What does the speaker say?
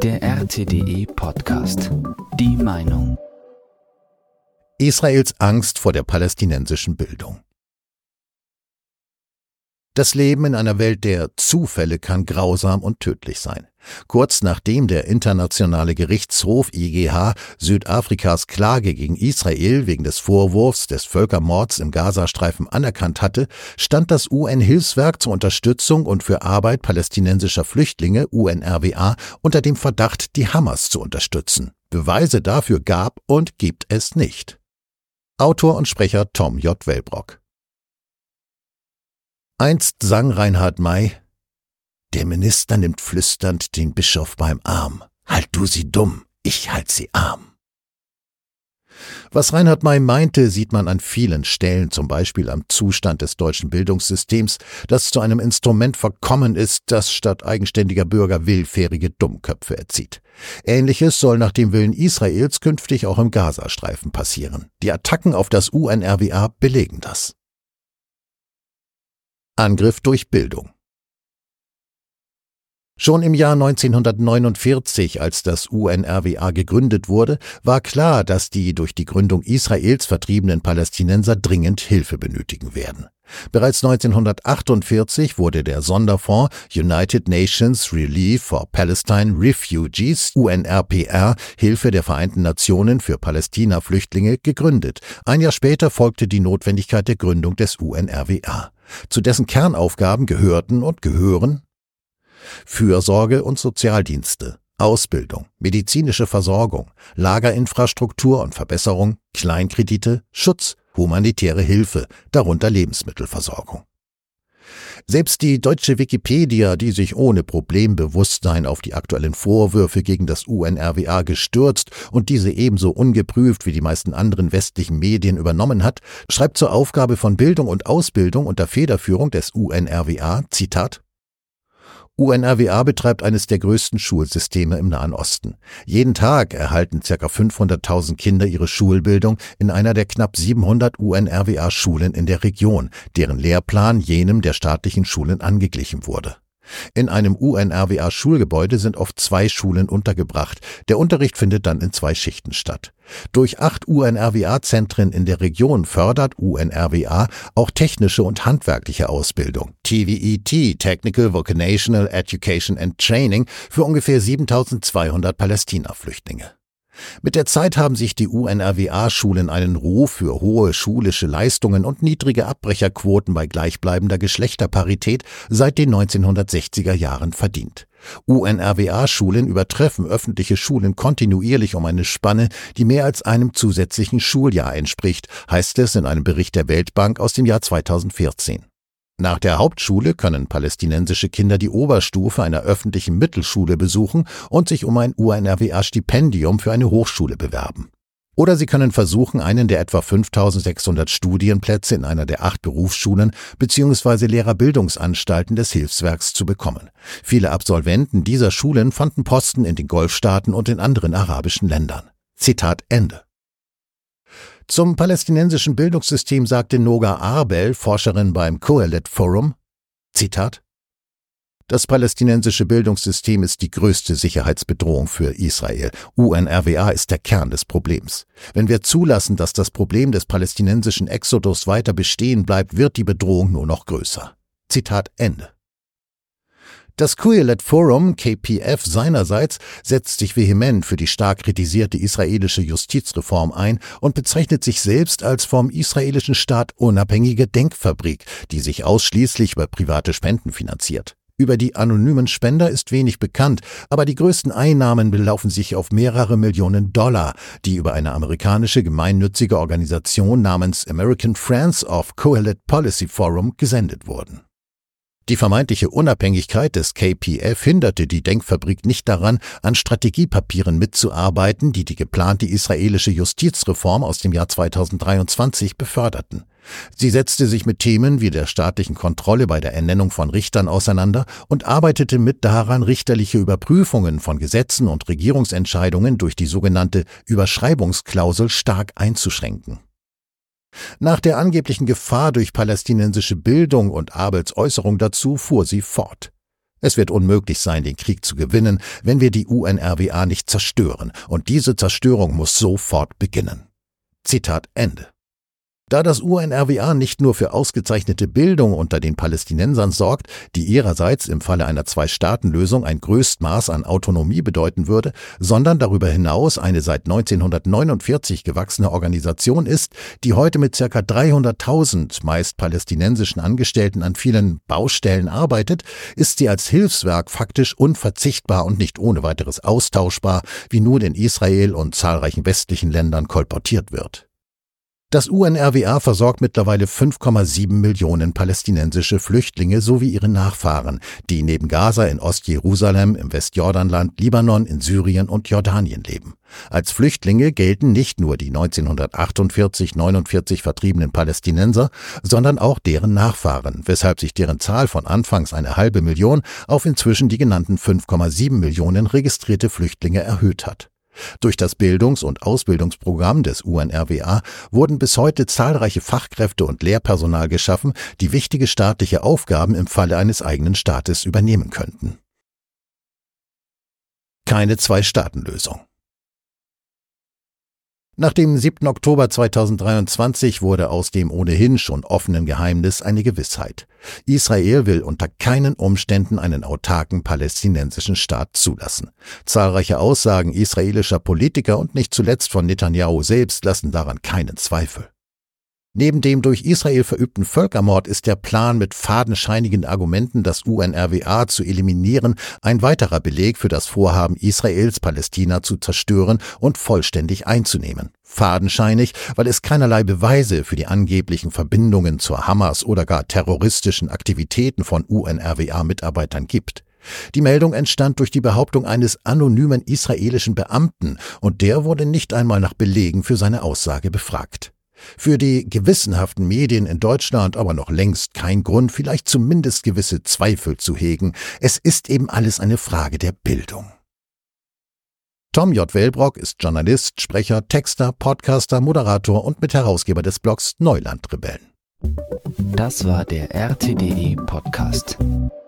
Der RTDE-Podcast. Die Meinung. Israels Angst vor der palästinensischen Bildung. Das Leben in einer Welt der Zufälle kann grausam und tödlich sein. Kurz nachdem der Internationale Gerichtshof IGH Südafrikas Klage gegen Israel wegen des Vorwurfs des Völkermords im Gazastreifen anerkannt hatte, stand das UN-Hilfswerk zur Unterstützung und für Arbeit palästinensischer Flüchtlinge UNRWA unter dem Verdacht, die Hamas zu unterstützen. Beweise dafür gab und gibt es nicht. Autor und Sprecher Tom J. Wellbrock. Einst sang Reinhard May: Der Minister nimmt flüsternd den Bischof beim Arm. Halt du sie dumm, ich halt sie arm. Was Reinhard May meinte, sieht man an vielen Stellen, zum Beispiel am Zustand des deutschen Bildungssystems, das zu einem Instrument verkommen ist, das statt eigenständiger Bürger willfährige Dummköpfe erzieht. Ähnliches soll nach dem Willen Israels künftig auch im Gazastreifen passieren. Die Attacken auf das UNRWA belegen das. Angriff durch Bildung. Schon im Jahr 1949, als das UNRWA gegründet wurde, war klar, dass die durch die Gründung Israels vertriebenen Palästinenser dringend Hilfe benötigen werden. Bereits 1948 wurde der Sonderfonds United Nations Relief for Palestine Refugees, UNRPR, Hilfe der Vereinten Nationen für Palästina-Flüchtlinge, gegründet. Ein Jahr später folgte die Notwendigkeit der Gründung des UNRWA. Zu dessen Kernaufgaben gehörten und gehören Fürsorge und Sozialdienste, Ausbildung, medizinische Versorgung, Lagerinfrastruktur und Verbesserung, Kleinkredite, Schutz, humanitäre Hilfe, darunter Lebensmittelversorgung. Selbst die deutsche Wikipedia, die sich ohne Problembewusstsein auf die aktuellen Vorwürfe gegen das UNRWA gestürzt und diese ebenso ungeprüft wie die meisten anderen westlichen Medien übernommen hat, schreibt zur Aufgabe von Bildung und Ausbildung unter Federführung des UNRWA, Zitat: UNRWA betreibt eines der größten Schulsysteme im Nahen Osten. Jeden Tag erhalten ca. 500.000 Kinder ihre Schulbildung in einer der knapp 700 UNRWA-Schulen in der Region, deren Lehrplan jenem der staatlichen Schulen angeglichen wurde. In einem UNRWA-Schulgebäude sind oft 2 Schulen untergebracht. Der Unterricht findet dann in 2 Schichten statt. Durch 8 UNRWA-Zentren in der Region fördert UNRWA auch technische und handwerkliche Ausbildung, TVET, Technical Vocational Education and Training, für ungefähr 7.200 Palästina-Flüchtlinge. Mit der Zeit haben sich die UNRWA-Schulen einen Ruf für hohe schulische Leistungen und niedrige Abbrecherquoten bei gleichbleibender Geschlechterparität seit den 1960er Jahren verdient. UNRWA-Schulen übertreffen öffentliche Schulen kontinuierlich um eine Spanne, die mehr als einem zusätzlichen Schuljahr entspricht, heißt es in einem Bericht der Weltbank aus dem Jahr 2014. Nach der Hauptschule können palästinensische Kinder die Oberstufe einer öffentlichen Mittelschule besuchen und sich um ein UNRWA-Stipendium für eine Hochschule bewerben. Oder sie können versuchen, einen der etwa 5.600 Studienplätze in einer der 8 Berufsschulen bzw. Lehrerbildungsanstalten des Hilfswerks zu bekommen. Viele Absolventen dieser Schulen fanden Posten in den Golfstaaten und in anderen arabischen Ländern. Zitat Ende. Zum palästinensischen Bildungssystem sagte Noga Arbel, Forscherin beim Qoheleth Forum, Zitat: Das palästinensische Bildungssystem ist die größte Sicherheitsbedrohung für Israel. UNRWA ist der Kern des Problems. Wenn wir zulassen, dass das Problem des palästinensischen Exodus weiter bestehen bleibt, wird die Bedrohung nur noch größer. Zitat Ende. Das Qoheleth Forum, KPF seinerseits, setzt sich vehement für die stark kritisierte israelische Justizreform ein und bezeichnet sich selbst als vom israelischen Staat unabhängige Denkfabrik, die sich ausschließlich über private Spenden finanziert. Über die anonymen Spender ist wenig bekannt, aber die größten Einnahmen belaufen sich auf mehrere Millionen $, die über eine amerikanische gemeinnützige Organisation namens American Friends of Qoheleth Policy Forum gesendet wurden. Die vermeintliche Unabhängigkeit des KPF hinderte die Denkfabrik nicht daran, an Strategiepapieren mitzuarbeiten, die die geplante israelische Justizreform aus dem Jahr 2023 beförderten. Sie setzte sich mit Themen wie der staatlichen Kontrolle bei der Ernennung von Richtern auseinander und arbeitete mit daran, richterliche Überprüfungen von Gesetzen und Regierungsentscheidungen durch die sogenannte Überschreibungsklausel stark einzuschränken. Nach der angeblichen Gefahr durch palästinensische Bildung und Arbels Äußerung dazu fuhr sie fort. Es wird unmöglich sein, den Krieg zu gewinnen, wenn wir die UNRWA nicht zerstören, und diese Zerstörung muss sofort beginnen. Zitat Ende. Da das UNRWA nicht nur für ausgezeichnete Bildung unter den Palästinensern sorgt, die ihrerseits im Falle einer Zwei-Staaten-Lösung ein Größtmaß an Autonomie bedeuten würde, sondern darüber hinaus eine seit 1949 gewachsene Organisation ist, die heute mit ca. 300.000 meist palästinensischen Angestellten an vielen Baustellen arbeitet, ist sie als Hilfswerk faktisch unverzichtbar und nicht ohne weiteres austauschbar, wie nun in Israel und zahlreichen westlichen Ländern kolportiert wird. Das UNRWA versorgt mittlerweile 5,7 Millionen palästinensische Flüchtlinge sowie ihre Nachfahren, die neben Gaza in Ostjerusalem, im Westjordanland, Libanon, in Syrien und Jordanien leben. Als Flüchtlinge gelten nicht nur die 1948/49 vertriebenen Palästinenser, sondern auch deren Nachfahren, weshalb sich deren Zahl von anfangs 500.000 auf inzwischen die genannten 5,7 Millionen registrierte Flüchtlinge erhöht hat. Durch das Bildungs- und Ausbildungsprogramm des UNRWA wurden bis heute zahlreiche Fachkräfte und Lehrpersonal geschaffen, die wichtige staatliche Aufgaben im Falle eines eigenen Staates übernehmen könnten. Keine Zwei-Staaten-Lösung. Nach dem 7. Oktober 2023 wurde aus dem ohnehin schon offenen Geheimnis eine Gewissheit. Israel will unter keinen Umständen einen autarken palästinensischen Staat zulassen. Zahlreiche Aussagen israelischer Politiker und nicht zuletzt von Netanyahu selbst lassen daran keinen Zweifel. Neben dem durch Israel verübten Völkermord ist der Plan, mit fadenscheinigen Argumenten das UNRWA zu eliminieren, ein weiterer Beleg für das Vorhaben Israels, Palästina zu zerstören und vollständig einzunehmen. Fadenscheinig, weil es keinerlei Beweise für die angeblichen Verbindungen zur Hamas oder gar terroristischen Aktivitäten von UNRWA-Mitarbeitern gibt. Die Meldung entstand durch die Behauptung eines anonymen israelischen Beamten, und der wurde nicht einmal nach Belegen für seine Aussage befragt. Für die gewissenhaften Medien in Deutschland aber noch längst kein Grund, vielleicht zumindest gewisse Zweifel zu hegen. Es ist eben alles eine Frage der Bildung. Tom J. Wellbrock ist Journalist, Sprecher, Texter, Podcaster, Moderator und Mitherausgeber des Blogs Neulandrebellen. Das war der RTDE Podcast.